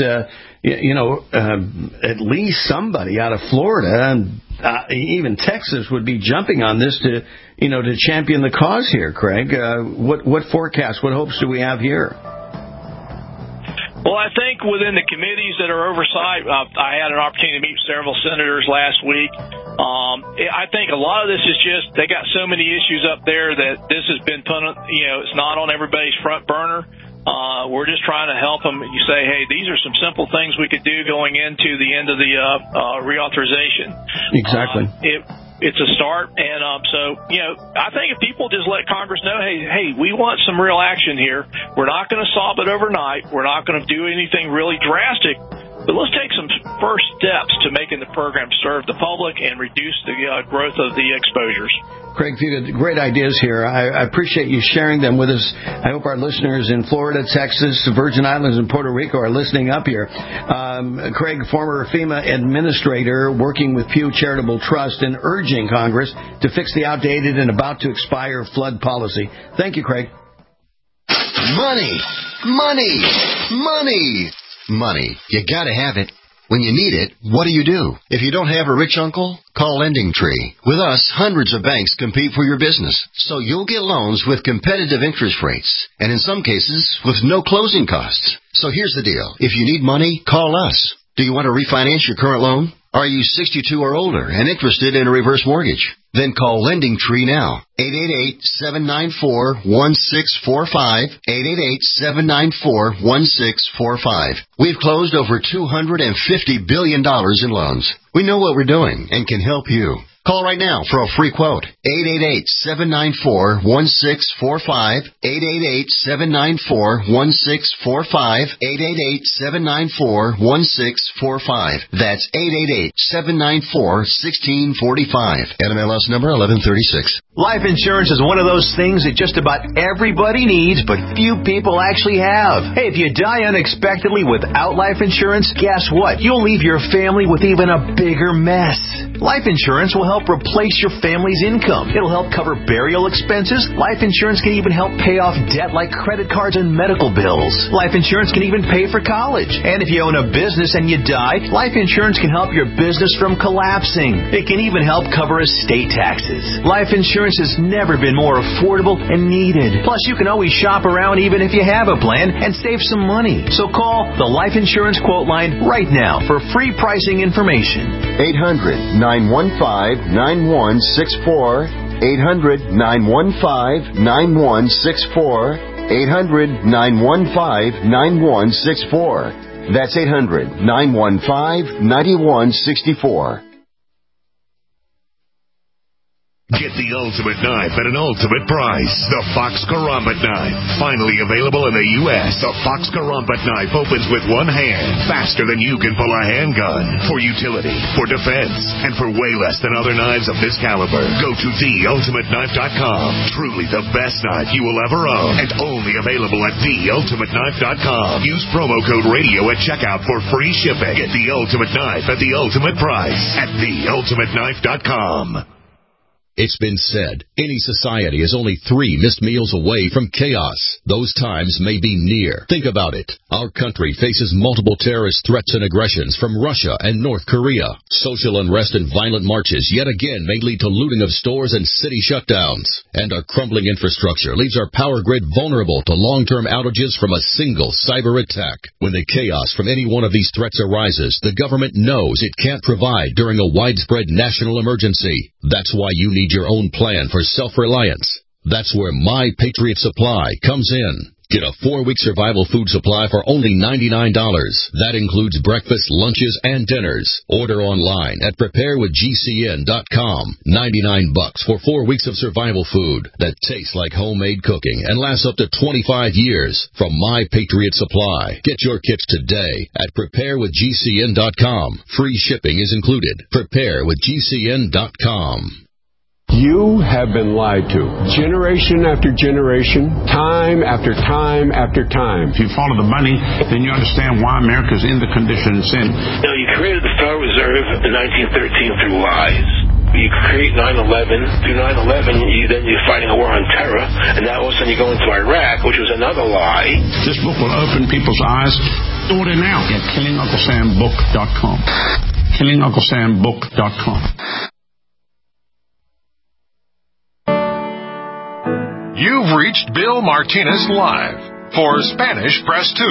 at least somebody out of Florida and even Texas would be jumping on this to champion the cause here, Craig. What forecast, what hopes do we have here? Well, I think within the committees that are oversight, I had an opportunity to meet several senators last week. I think a lot of this is just they got so many issues up there that this has been put on, it's not on everybody's front burner. We're just trying to help them. You say, hey, these are some simple things we could do going into the end of the reauthorization. Exactly. It's a start. And I think if people just let Congress know, hey, we want some real action here. We're not going to solve it overnight. We're not going to do anything really drastic. But let's take some first steps to making the program serve the public and reduce the growth of the exposures. Craig, you've got great ideas here. I appreciate you sharing them with us. I hope our listeners in Florida, Texas, the Virgin Islands, and Puerto Rico are listening up here. Craig, former FEMA administrator, working with Pew Charitable Trust and urging Congress to fix the outdated and about to expire flood policy. Thank you, Craig. Money, money, money, money. You gotta have it. When you need it, what do? If you don't have a rich uncle, call LendingTree. With us, hundreds of banks compete for your business, so you'll get loans with competitive interest rates, and in some cases, with no closing costs. So here's the deal. If you need money, call us. Do you want to refinance your current loan? Are you 62 or older and interested in a reverse mortgage? Then call LendingTree now. 888-794-1645. 888-794-1645. We've closed over $250 billion in loans. We know what we're doing and can help you. Call right now for a free quote. 888-794-1645. 888-794-1645. 888-794-1645. That's 888-794-1645. NMLS number 1136. Life insurance is one of those things that just about everybody needs, but few people actually have. Hey, if you die unexpectedly without life insurance, guess what? You'll leave your family with even a bigger mess. Life insurance will help replace your family's income. It'll help cover burial expenses. Life insurance can even help pay off debt like credit cards and medical bills. Life insurance can even pay for college. And if you own a business and you die, life insurance can help your business from collapsing. It can even help cover estate taxes. Life insurance has never been more affordable and needed. Plus, you can always shop around even if you have a plan and save some money. So call the Life Insurance Quote Line right now for free pricing information. 800-915-9164. 800-915-9164. 800-915-9164. That's 800-915-9164. Get the ultimate knife at an ultimate price. The Fox Karambit knife. Finally available in the U.S. The Fox Karambit knife opens with one hand, faster than you can pull a handgun. For utility, for defense, and for way less than other knives of this caliber. Go to theultimateknife.com. Truly the best knife you will ever own. And only available at theultimateknife.com. Use promo code radio at checkout for free shipping. Get the ultimate knife at the ultimate price at theultimateknife.com. It's been said, any society is only 3 missed meals away from chaos. Those times may be near. Think about it. Our country faces multiple terrorist threats and aggressions from Russia and North Korea. Social unrest and violent marches yet again may lead to looting of stores and city shutdowns. And our crumbling infrastructure leaves our power grid vulnerable to long-term outages from a single cyber attack. When the chaos from any one of these threats arises, the government knows it can't provide during a widespread national emergency. That's why you need your own plan for self-reliance. That's where My Patriot Supply comes in. Get a 4-week survival food supply for only $99. That includes breakfast, lunches, and dinners. Order online at preparewithgcn.com. $99 for 4 weeks of survival food that tastes like homemade cooking and lasts up to 25 years from My Patriot Supply. Get your kits today at preparewithgcn.com. Free shipping is included. Preparewithgcn.com. You have been lied to. Generation after generation, time after time after time. If you follow the money, then you understand why America's in the condition it's in. You know, you created the Federal Reserve in 1913 through lies. You create 9/11. Through 9/11, then you're fighting a war on terror, and now all of a sudden you go into Iraq, which was another lie. This book will open people's eyes. Order now at KillingUncleSamBook.com. KillingUncleSamBook.com. You've reached Bill Martinez Live. For Spanish, press 2.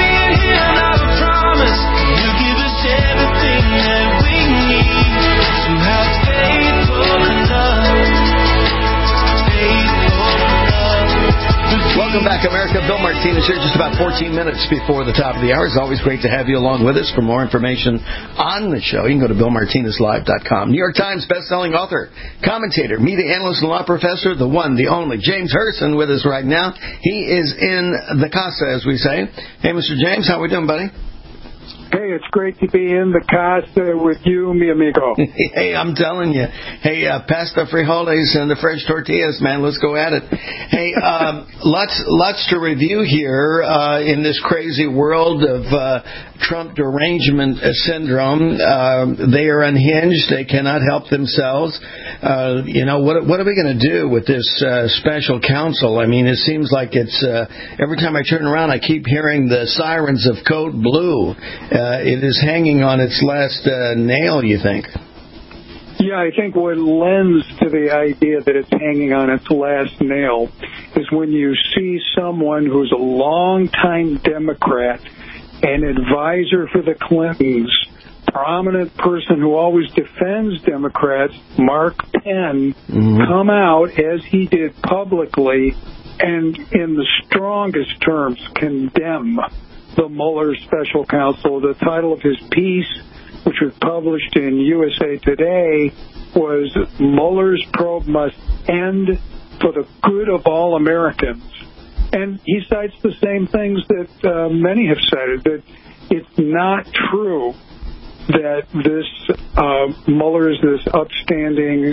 Welcome back, America. Bill Martinez here, just about 14 minutes before the top of the hour. It's always great to have you along with us. For more information on the show, you can go to BillMartinezLive.com. New York Times best-selling author, commentator, media analyst, and law professor, the one, the only, James Herson, with us right now. He is in the casa, as we say. Hey, Mr. James, how we doing, buddy? Hey, it's great to be in the casa with you, mi amigo. Hey, I'm telling you. Hey, pasta, frijoles, and the fresh tortillas, man. Let's go at it. Hey, lots to review here in this crazy world of Trump derangement syndrome. They are unhinged. They cannot help themselves. What are we going to do with this special counsel? I mean, it seems like it's every time I turn around, I keep hearing the sirens of Code Blue. It is hanging on its last nail, you think? Yeah, I think what lends to the idea that it's hanging on its last nail is when you see someone who's a longtime Democrat, an advisor for the Clintons, prominent person who always defends Democrats, Mark Penn, come out, as he did publicly, and in the strongest terms condemn the Mueller special counsel. The title of his piece, which was published in USA Today, was Mueller's probe must end for the good of all Americans. And he cites the same things that many have cited, that it's not true that this Mueller is this upstanding,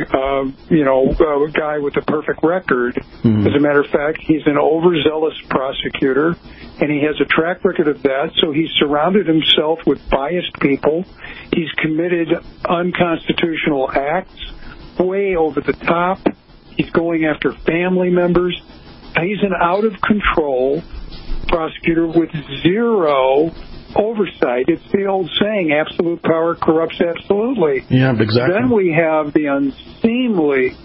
guy with a perfect record. As a matter of fact, he's an overzealous prosecutor, and he has a track record of that, so he's surrounded himself with biased people. He's committed unconstitutional acts way over the top. He's going after family members. He's an out-of-control prosecutor with zero oversight. It's the old saying, absolute power corrupts absolutely. Yeah, exactly. Then we have the unseemly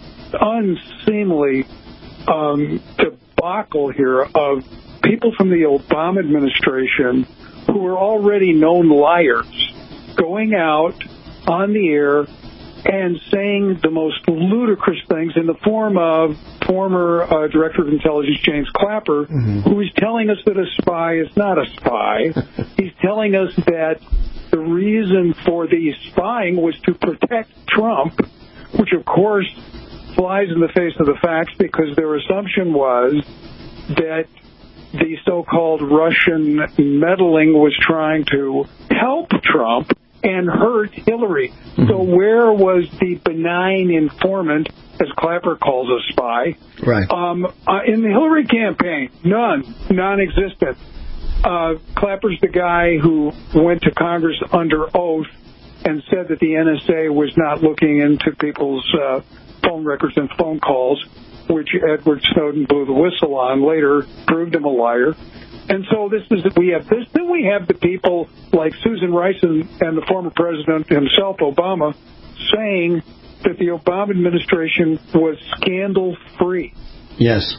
debacle here of people from the Obama administration who are already known liars going out on the air and saying the most ludicrous things in the form of former Director of Intelligence James Clapper, who is telling us that a spy is not a spy. He's telling us that the reason for the spying was to protect Trump, which, of course, flies in the face of the facts because their assumption was that the so-called Russian meddling was trying to help Trump and hurt Hillary. Mm-hmm. So where was the benign informant, as Clapper calls a spy? Right. In the Hillary campaign, non-existent. Clapper's the guy who went to Congress under oath and said that the NSA was not looking into people's phone records and phone calls, which Edward Snowden blew the whistle on, later proved him a liar. And so we have this. Then we have the people like Susan Rice and the former president himself, Obama, saying that the Obama administration was scandal-free. Yes.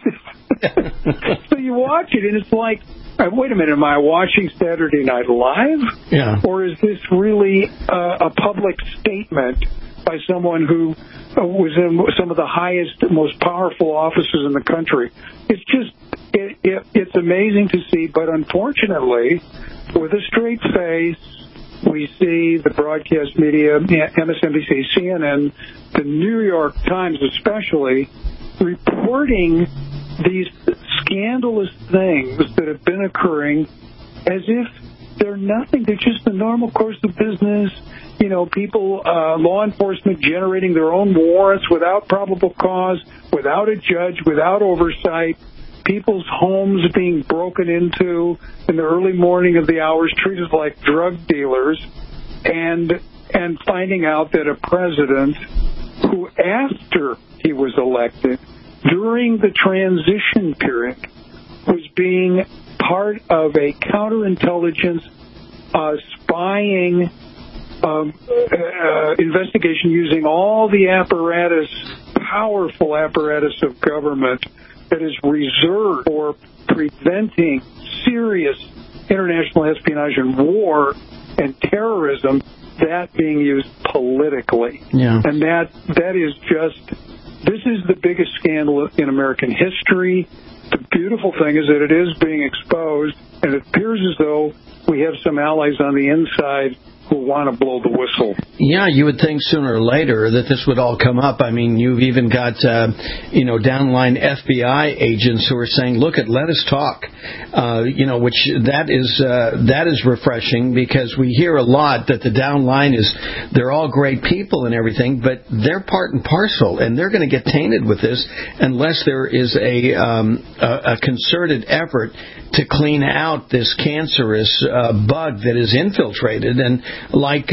So you watch it, and it's like, wait a minute, am I watching Saturday Night Live? Yeah. Or is this really a public statement by someone who was in some of the highest, most powerful offices in the country? It's just, it's amazing to see, but unfortunately, with a straight face, we see the broadcast media, MSNBC, CNN, the New York Times especially, reporting these scandalous things that have been occurring as if they're nothing. They're just the normal course of business. You know, people, law enforcement generating their own warrants without probable cause, without a judge, without oversight. People's homes being broken into in the early morning of the hours, treated like drug dealers, and finding out that a president who, after he was elected, during the transition period, was being part of a counterintelligence spying investigation using all the apparatus, powerful apparatus of government that is reserved for preventing serious international espionage and war and terrorism, that being used politically. Yeah. And that is just, this is the biggest scandal in American history. The beautiful thing is that it is being exposed, and it appears as though we have some allies on the inside who want to blow the whistle. Yeah, you would think sooner or later that this would all come up. I mean, you've even got, downline FBI agents who are saying, look, let us talk, which that is refreshing, because we hear a lot that the downline is, they're all great people and everything, but they're part and parcel, and they're going to get tainted with this unless there is a concerted effort to clean out this cancerous bug that is infiltrated. And like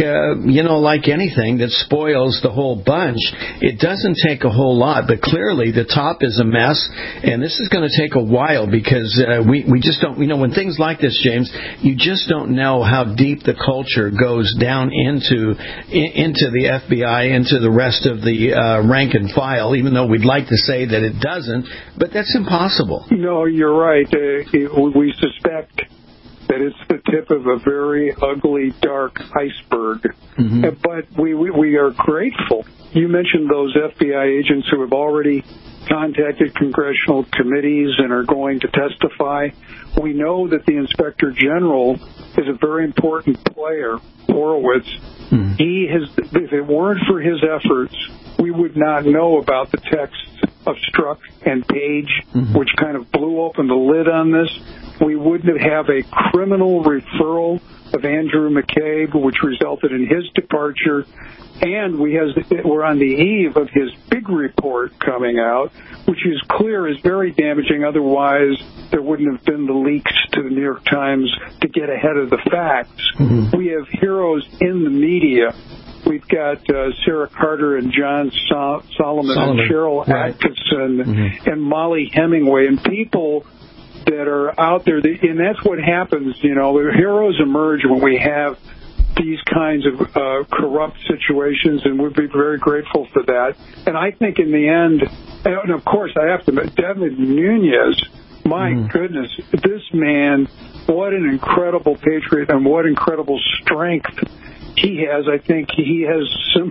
anything that spoils the whole bunch, it doesn't take a whole lot, but clearly the top is a mess, and this is going to take a while, because we just don't, when things like this, James, you just don't know how deep the culture goes down into the FBI, into the rest of the rank and file, even though we'd like to say that it doesn't, but that's impossible. No, you're right. We suspect that it's the tip of a very ugly, dark iceberg. Mm-hmm. But we are grateful. You mentioned those FBI agents who have already contacted congressional committees and are going to testify. We know that the Inspector General is a very important player, Horowitz. Mm-hmm. If it weren't for his efforts, we would not know about the texts of Strzok and Page, mm-hmm. which kind of blew open the lid on this. We wouldn't have a criminal referral of Andrew McCabe, which resulted in his departure. And we're on the eve of his big report coming out, which is clear is very damaging. Otherwise, there wouldn't have been the leaks to the New York Times to get ahead of the facts. Mm-hmm. We have heroes in the media. We've got Sarah Carter and John Solomon and Cheryl Atkinson, mm-hmm. and Molly Hemingway, and people that are out there. And that's what happens, heroes emerge when we have these kinds of corrupt situations, and we'd be very grateful for that. And I think in the end, and of course I have to admit, Devin Nunes, my goodness, this man, what an incredible patriot and what incredible strength he has. I think he has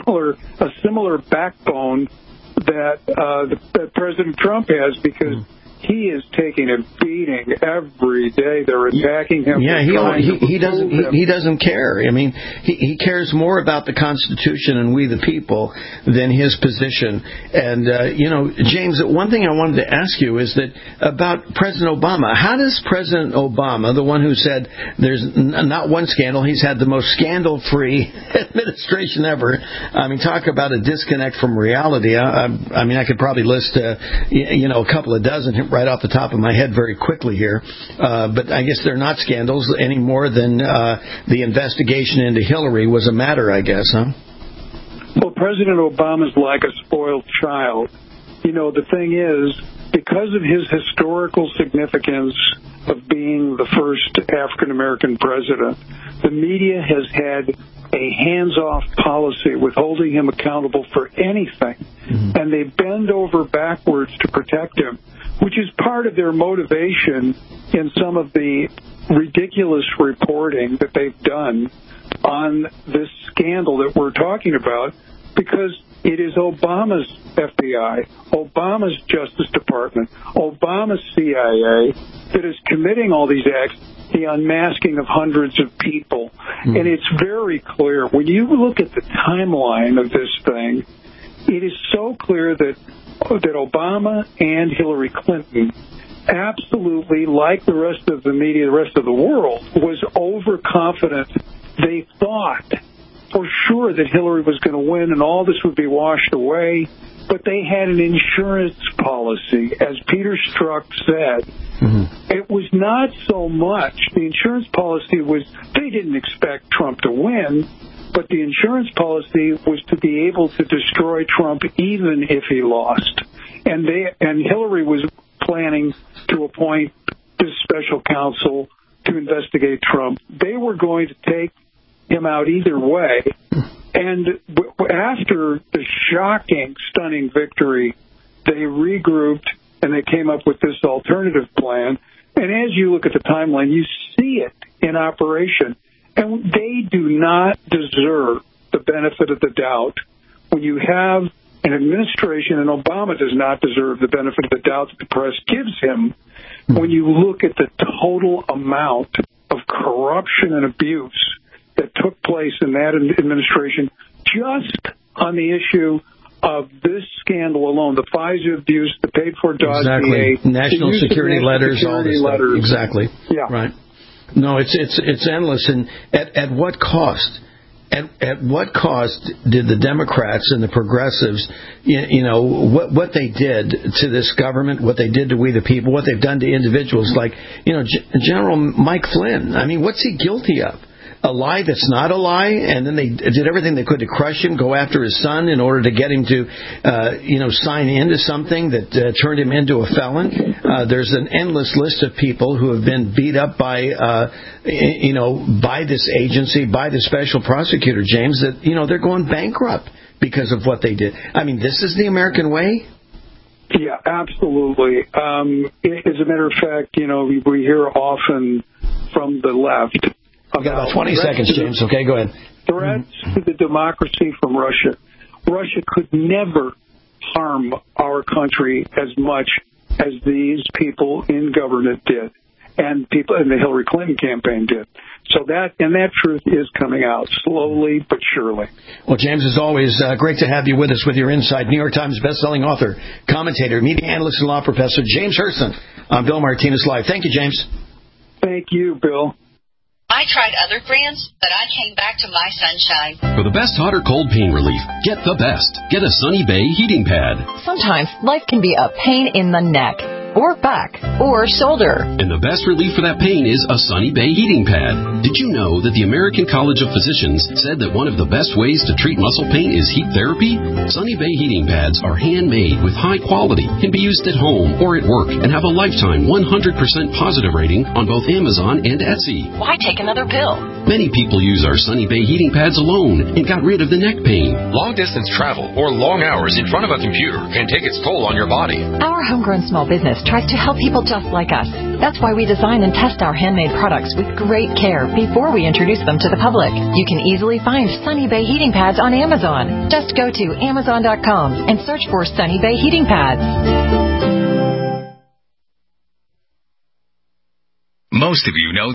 a similar backbone that President Trump has, because he is taking a beating every day. They're attacking him. Yeah, he doesn't care. I mean, he cares more about the Constitution and we the people than his position. And James, one thing I wanted to ask you is that about President Obama. How does President Obama, the one who said there's not one scandal, he's had the most scandal-free administration ever. I mean, talk about a disconnect from reality. I mean, I could probably list a couple of dozen right off the top of my head very quickly here. But I guess they're not scandals any more than the investigation into Hillary was a matter, I guess, huh? Well, President Obama's like a spoiled child. The thing is, because of his historical significance of being the first African-American president, the media has had a hands-off policy with holding him accountable for anything. Mm-hmm. And they bend over backwards to protect him, which is part of their motivation in some of the ridiculous reporting that they've done on this scandal that we're talking about, because it is Obama's FBI, Obama's Justice Department, Obama's CIA that is committing all these acts, the unmasking of hundreds of people. Mm. And it's very clear. When you look at the timeline of this thing, it is so clear that Obama and Hillary Clinton absolutely, like the rest of the media, the rest of the world, was overconfident. They thought for sure that Hillary was going to win and all this would be washed away, but they had an insurance policy, as Peter Strzok said. Mm-hmm. It was not so much, the insurance policy was, they didn't expect Trump to win, but the insurance policy was to be able to destroy Trump even if he lost. And Hillary was planning to appoint this special counsel to investigate Trump. They were going to take him out either way. And after the shocking, stunning victory, they regrouped and they came up with this alternative plan. And as you look at the timeline, you see it in operation. And they do not deserve the benefit of the doubt. When you have an administration, and Obama does not deserve the benefit of the doubt that the press gives him, when you look at the total amount of corruption and abuse that took place in that administration, just on the issue of this scandal alone, the FISA abuse, the paid-for dossier, exactly. National security letters, all this stuff. Exactly. Yeah. Right. No, it's endless. And at what cost? At what cost did the Democrats and the progressives, what they did to this government, what they did to we the people, what they've done to individuals like, General Mike Flynn? I mean, what's he guilty of? A lie that's not a lie, and then they did everything they could to crush him, go after his son in order to get him to, sign into something that turned him into a felon. There's an endless list of people who have been beat up by this agency, by the special prosecutor, James, that, they're going bankrupt because of what they did. I mean, this is the American way? Yeah, absolutely. As a matter of fact, we hear often from the left, I've got about 20 seconds, James. Okay, go ahead. Threats to the democracy from Russia. Russia could never harm our country as much as these people in government did, and people in the Hillary Clinton campaign did. So that truth is coming out slowly but surely. Well, James, as always, great to have you with us with your insight. New York Times bestselling author, commentator, media analyst, and law professor James Hurston on Bill Martinez Live. Thank you, James. Thank you, Bill. I tried other brands, but I came back to My Sunshine. For the best hot or cold pain relief, get the best. Get a Sunny Bay heating pad. Sometimes life can be a pain in the neck, or back, or shoulder. And the best relief for that pain is a Sunny Bay heating pad. Did you know that the American College of Physicians said that one of the best ways to treat muscle pain is heat therapy? Sunny Bay heating pads are handmade with high quality, can be used at home or at work, and have a lifetime 100% positive rating on both Amazon and Etsy. Why take another pill? Many people use our Sunny Bay heating pads alone and got rid of the neck pain. Long-distance travel or long hours in front of a computer can take its toll on your body. Our homegrown small business tries to help people just like us. That's why we design and test our handmade products with great care before we introduce them to the public. You can easily find Sunny Bay heating pads on Amazon. Just go to Amazon.com and search for Sunny Bay heating pads. Most of you know